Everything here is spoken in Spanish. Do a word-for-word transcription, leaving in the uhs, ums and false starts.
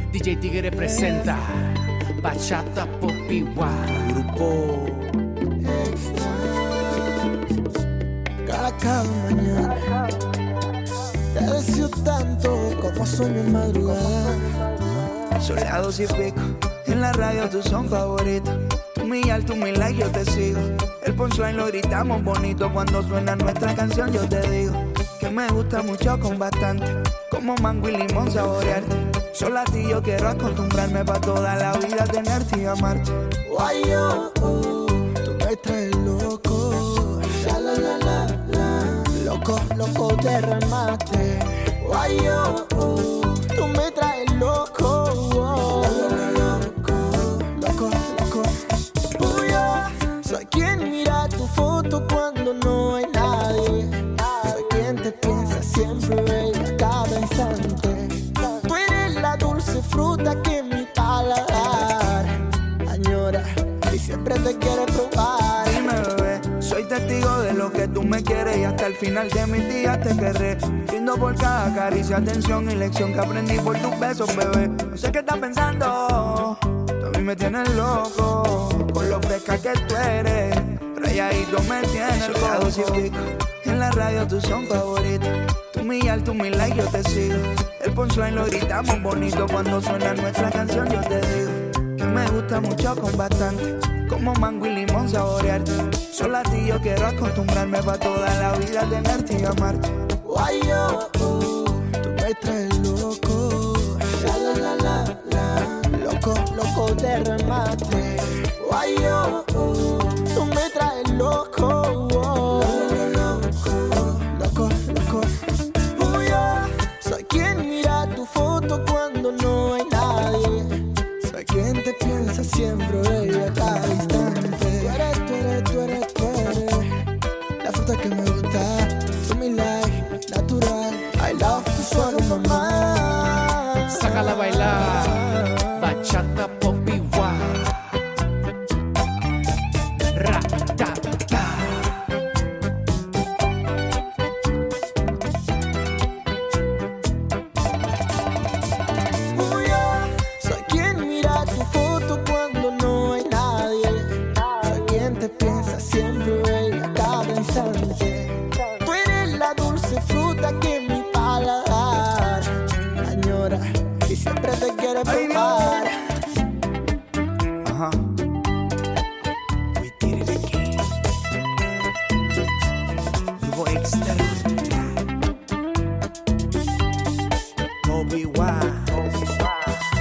D J Tigre presenta Bachata Popi Wow. Grupo Extra. Cada mañana te deseo tanto como sueño en madrugada. Soleados y pico, en la radio tú son favoritos. Tú mi al, tú mi like, yo te sigo. El punchline lo gritamos bonito. Cuando suena nuestra canción yo te digo que me gusta mucho con bastante, como mango y limón saborearte. Solo a ti yo quiero acostumbrarme pa' toda la vida tenerte y amarte. Why yo, oh, tú me traes loco. La la la la la, loco, loco de remate. Why yo, oh, tú me traes loco. Oh, loco, loco, loco. Oh, yo soy quien mira tu foto cuando no hay nadie. Soy quien te piensa siempre, bella, cada instante. Tú eres la dulce fruta que mi paladar añora y siempre te quiere probar. Dime, bebé, soy testigo de lo que tú me quieres y hasta el final de mis días te querré. Brindo por cada caricia, atención y lección que aprendí por tus besos, bebé. No sé qué estás pensando, tú a mí me tienes loco con lo fresca que tú eres. Rayadito me tienes loco. Y pico, en la radio tú son favoritos. Tú mi al, tú mi like, yo te sigo. El punchline lo gritamos bonito. Cuando suena nuestra canción yo te digo que me gusta mucho con bastante, como mango y limón saborearte. Solo a ti yo quiero acostumbrarme pa' toda la vida tenerte y amarte. Why yo, oh, tú me traes loco. La la la la la, loco, loco de remate. Why yo, oh, tú me traes loco. Oh, loco, loco, loco. Oh, yo soy quien mira tu foto cuando no hay nadie. Soy quien te piensa siempre, baby, a cada instante. Tú eres, tú eres, tú eres, tú eres la fruta que me gusta. Tú mi like, natural. I love tu suelo, mamá. Sácala a bailar Bachata Popi Wow. Ra, ta, ta. Oh, yo soy quien mira tu foto cuando no hay nadie. Soy quien te piensa siempre, baby, a cada instante. Tú eres la dulce fruta que mi paladar añora y siempre te quiere probar. Ajá. We did it again. Grupo Extra. Popi Wow.